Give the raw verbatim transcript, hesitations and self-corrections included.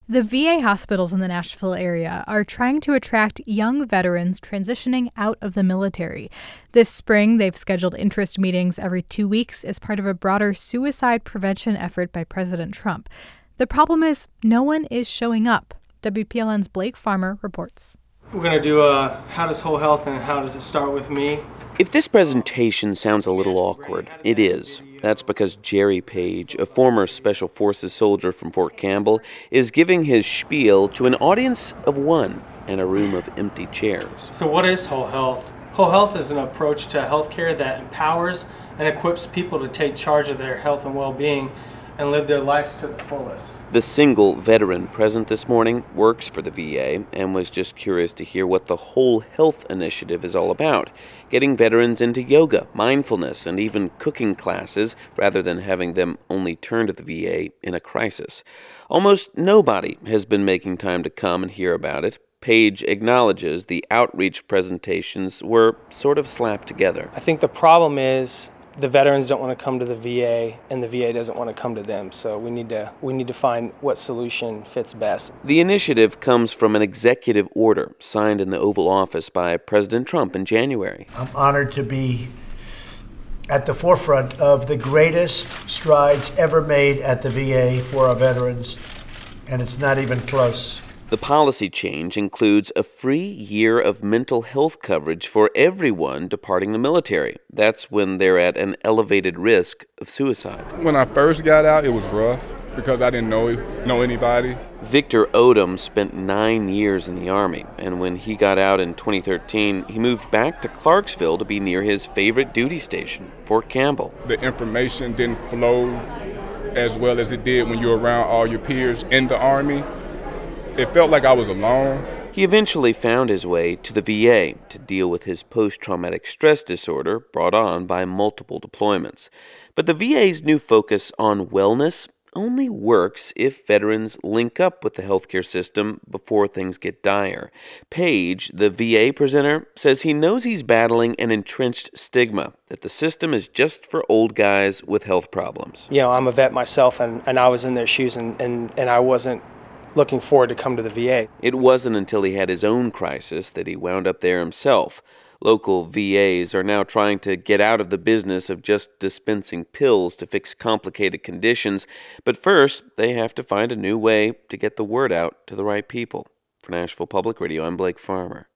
The V A hospitals in the Nashville area are trying to attract young veterans transitioning out of the military. This spring, they've scheduled interest meetings every two weeks as part of a broader suicide prevention effort by President Trump. The problem is no one is showing up. W P L N's Blake Farmer reports. We're going to do a how does whole health and how does it start with me? If this presentation sounds a little awkward, it is. That's because Jerry Page, a former Special Forces soldier from Fort Campbell, is giving his spiel to an audience of one and a room of empty chairs. So what is whole health? Whole health is an approach to healthcare that empowers and equips people to take charge of their health and well-being and live their lives to the fullest. The single veteran present this morning works for the V A and was just curious to hear what the Whole Health Initiative is all about, getting veterans into yoga, mindfulness, and even cooking classes rather than having them only turn to the V A in a crisis. Almost nobody has been making time to come and hear about it. Page acknowledges the outreach presentations were sort of slapped together. I think the problem is the veterans don't want to come to the V A, and the V A doesn't want to come to them. So we need to we need to find what solution fits best. The initiative comes from an executive order signed in the Oval Office by President Trump in January. I'm honored to be at the forefront of the greatest strides ever made at the V A for our veterans, and it's not even close. The policy change includes a free year of mental health coverage for everyone departing the military. That's when they're at an elevated risk of suicide. When I first got out, it was rough because I didn't know know anybody. Victor Odom spent nine years in the Army, and when he got out in twenty thirteen, he moved back to Clarksville to be near his favorite duty station, Fort Campbell. The information didn't flow as well as it did when you're around all your peers in the Army. It felt like I was alone. He eventually found his way to the V A to deal with his post-traumatic stress disorder brought on by multiple deployments. But the V A's new focus on wellness only works if veterans link up with the healthcare system before things get dire. Page, the V A presenter, says he knows he's battling an entrenched stigma, that the system is just for old guys with health problems. You know, I'm a vet myself, and, and I was in their shoes, and, and, and I wasn't looking forward to come to the V A. It wasn't until he had his own crisis that he wound up there himself. Local V As are now trying to get out of the business of just dispensing pills to fix complicated conditions, but first they have to find a new way to get the word out to the right people. For Nashville Public Radio, I'm Blake Farmer.